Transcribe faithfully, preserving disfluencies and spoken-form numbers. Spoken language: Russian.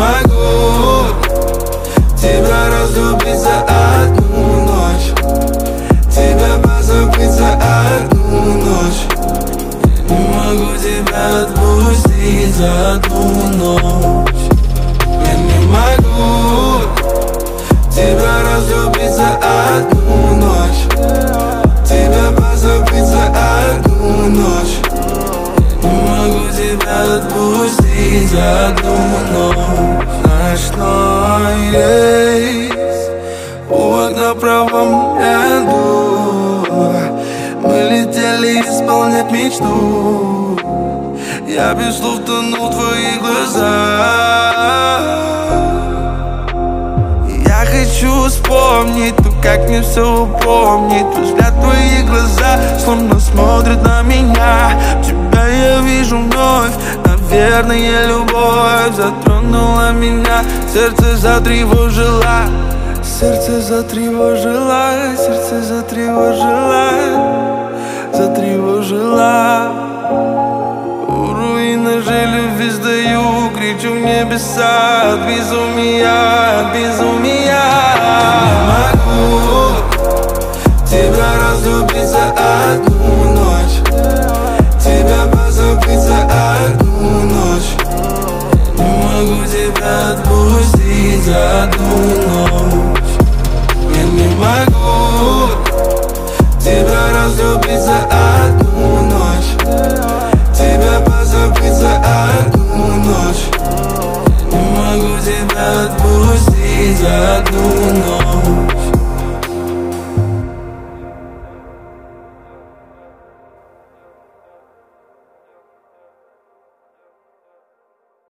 могу тебя разлюбить за одну ночь, тебя позабыть за одну ночь. Я не могу тебя отпустить за одну ночь. Я не могу тебя разлюбить за одну ночь, тебя позабыть за одну ночь. Я не могу тебя отпустить за одну ночь. Знаешь, что есть у окна в правом ряду? Мы летели исполнять мечту. Я без слов тону в твоих глазах. Я хочу вспомнить, но как мне все упомнить? Взгляд в твои глаза словно смотрят на меня. Тебя я вижу вновь. Наверное, любовь затронула меня. Сердце затревожило, сердце затревожило, сердце затревожило, затревожило. У руин же любви сдаю, кричу в небеса от безумия, от безумия. Не могу тебя разлюбить за одну ночь, тебя позабыть за одну ночь. Я не могу тебя отпустить за одну ночь. Я не могу тебя разлюбить за одну ночь, тебя позабыть за одну ночь. Я не могу тебя отпустить за одну ночь.